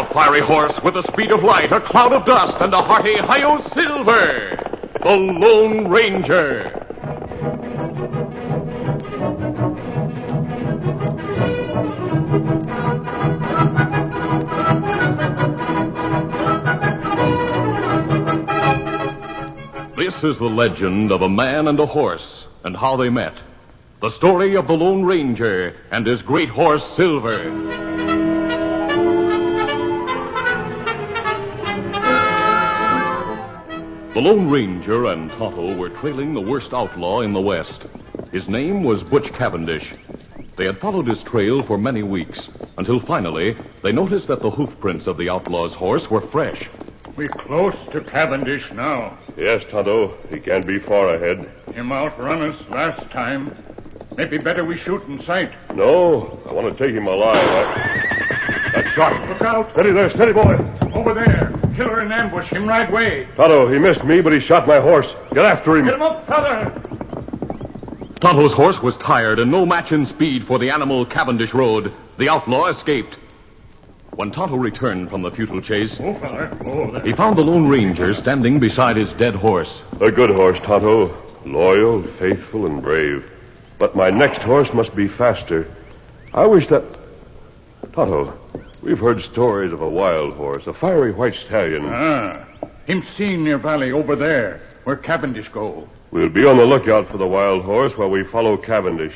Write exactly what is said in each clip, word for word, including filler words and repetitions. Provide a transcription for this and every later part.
fiery horse with the speed of light, a cloud of dust, and a hearty Hi-Yo Silver, the Lone Ranger. This is the legend of a man and a horse, and how they met. The story of the Lone Ranger and his great horse, Silver. The Lone Ranger and Tonto were trailing the worst outlaw in the West. His name was Butch Cavendish. They had followed his trail for many weeks, until finally they noticed that the hoof prints of the outlaw's horse were fresh. We're close to Cavendish now. Yes, Tonto. He can't be far ahead. Him outrun us last time. Maybe better we shoot in sight. No, I want to take him alive. I... That shot. Look out. Steady there, steady, boy. Over there. Killer in ambush. Him right way. Tonto, he missed me, but he shot my horse. Get after him. Get him up, fella. Tonto's horse was tired and no match in speed for the animal Cavendish rode. The outlaw escaped. When Tonto returned from the futile chase, oh, fella. Oh, there. He found the Lone Ranger standing beside his dead horse. A good horse, Tonto. Loyal, faithful, and brave. But my next horse must be faster. I wish that... Tonto, we've heard stories of a wild horse, a fiery white stallion. Ah, him seen near valley over there, where Cavendish go. We'll be on the lookout for the wild horse while we follow Cavendish.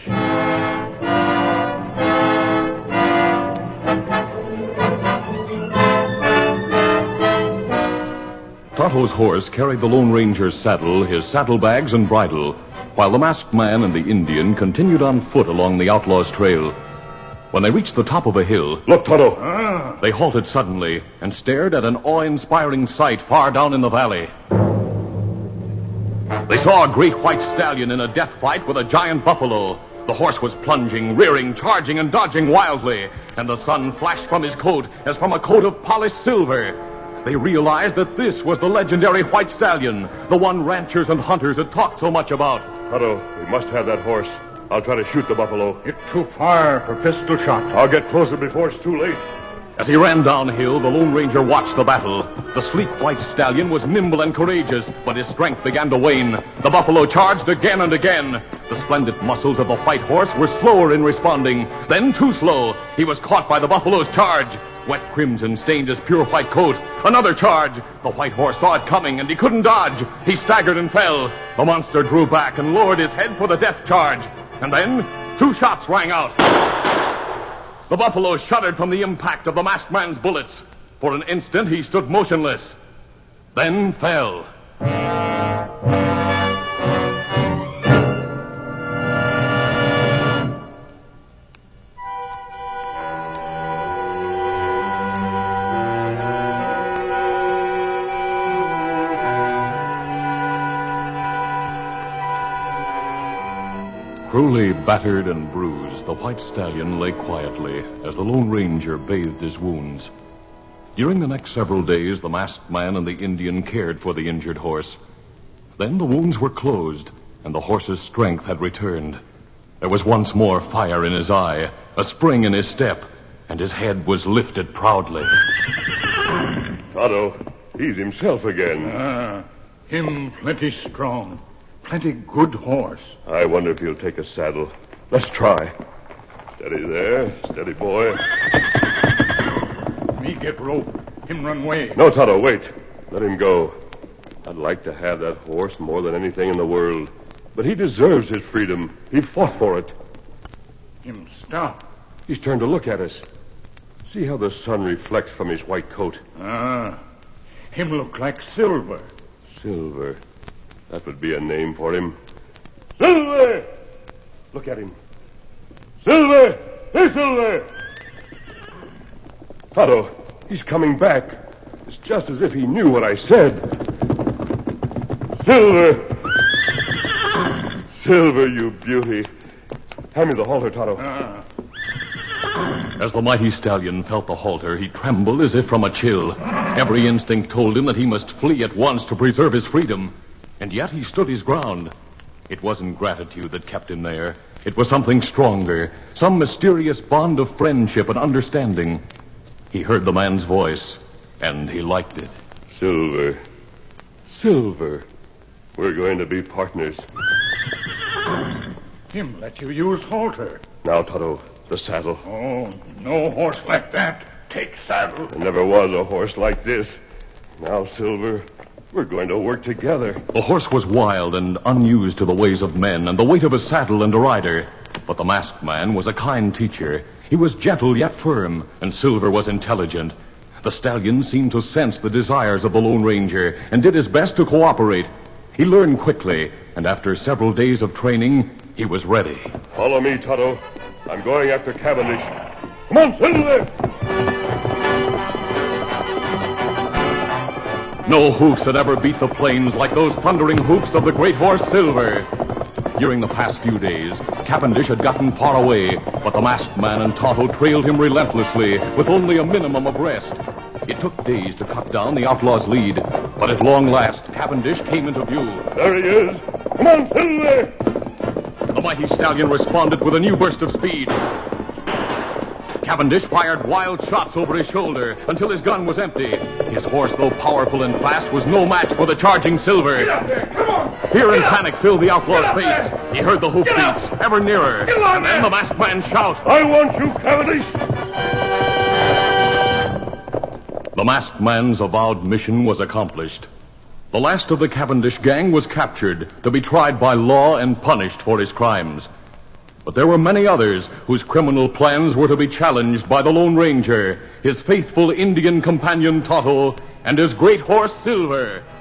Tonto's horse carried the Lone Ranger's saddle, his saddlebags, and bridle, while the masked man and the Indian continued on foot along the outlaw's trail. When they reached the top of a hill... Look, Tonto! Ah. They halted suddenly and stared at an awe-inspiring sight far down in the valley. They saw a great white stallion in a death fight with a giant buffalo. The horse was plunging, rearing, charging, and dodging wildly, and the sun flashed from his coat as from a coat of polished silver. They realized that this was the legendary white stallion, the one ranchers and hunters had talked so much about. Tonto, we must have that horse. I'll try to shoot the buffalo. It's too far for pistol shot. I'll get closer before it's too late. As he ran downhill, the Lone Ranger watched the battle. The sleek white stallion was nimble and courageous, but his strength began to wane. The buffalo charged again and again. The splendid muscles of the white horse were slower in responding, then too slow. He was caught by the buffalo's charge. Wet crimson stained his pure white coat. Another charge. The white horse saw it coming, and he couldn't dodge. He staggered and fell. The monster drew back and lowered his head for the death charge. And then, two shots rang out. The buffalo shuddered from the impact of the masked man's bullets. For an instant, he stood motionless, then fell. Cruelly battered and bruised, the white stallion lay quietly as the Lone Ranger bathed his wounds. During the next several days, the masked man and the Indian cared for the injured horse. Then the wounds were closed, and the horse's strength had returned. There was once more fire in his eye, a spring in his step, and his head was lifted proudly. Tonto, he's himself again. Ah, him plenty strong. Plenty good horse. I wonder if he'll take a saddle. Let's try. Steady there. Steady, boy. Me get rope. Him run away. No, Tonto, wait. Let him go. I'd like to have that horse more than anything in the world. But he deserves his freedom. He fought for it. Him stop. He's turned to look at us. See how the sun reflects from his white coat. Ah, him look like Silver. Silver. That would be a name for him. Silver! Look at him. Silver! Hey, Silver! Tonto, he's coming back. It's just as if he knew what I said. Silver! Silver, you beauty. Hand me the halter, Tonto. Ah. As the mighty stallion felt the halter, he trembled as if from a chill. Every instinct told him that he must flee at once to preserve his freedom. And yet he stood his ground. It wasn't gratitude that kept him there. It was something stronger, some mysterious bond of friendship and understanding. He heard the man's voice, and he liked it. Silver. Silver. We're going to be partners. Him let you use halter. Now, Tonto, the saddle. Oh, no horse like that. Take saddle. There never was a horse like this. Now, Silver, we're going to work together. The horse was wild and unused to the ways of men and the weight of a saddle and a rider. But the masked man was a kind teacher. He was gentle yet firm, and Silver was intelligent. The stallion seemed to sense the desires of the Lone Ranger and did his best to cooperate. He learned quickly, and after several days of training, he was ready. Follow me, Tonto. I'm going after Cavendish. Come on, Silver! No hoofs had ever beat the plains like those thundering hoofs of the great horse Silver. During the past few days, Cavendish had gotten far away, but the masked man and Tonto trailed him relentlessly with only a minimum of rest. It took days to cut down the outlaw's lead, but at long last, Cavendish came into view. There he is. Come on, Silver! The mighty stallion responded with a new burst of speed. Cavendish fired wild shots over his shoulder until his gun was empty. His horse, though powerful and fast, was no match for the charging Silver. Get up there. Come on. Fear and Get panic filled the outlaw's face. there. He heard the hoof Get up. beats ever nearer. Get along and then there. the masked man shout. I want you, Cavendish! The masked man's avowed mission was accomplished. The last of the Cavendish gang was captured to be tried by law and punished for his crimes. But there were many others whose criminal plans were to be challenged by the Lone Ranger, his faithful Indian companion Tonto, and his great horse Silver.